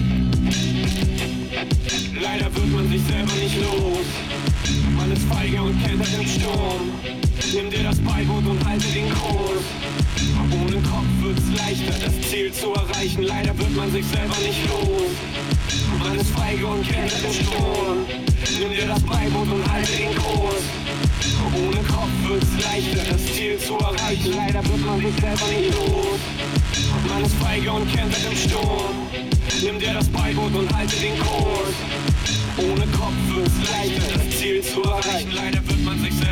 Leider wird man sich selber nicht los. Man ist feige und kentert im Sturm. Nimm dir das Beiboot und halte den Kurs. Ohne Kopf wird's leichter, das Ziel zu erreichen. Leider wird man sich selber nicht los. Man ist feige und kentert im Sturm. Nimm dir das Beiboot und halte den Kurs. Ohne Kopf wird's leichter, das Ziel zu erreichen. Leider wird man sich selber nicht los. Man ist feige und kentert im Sturm. Nimm dir das Beiboot und halte den Kurs. Ohne Kopf wird's leichter, das Ziel zu erreichen. Leider wird man sich selbst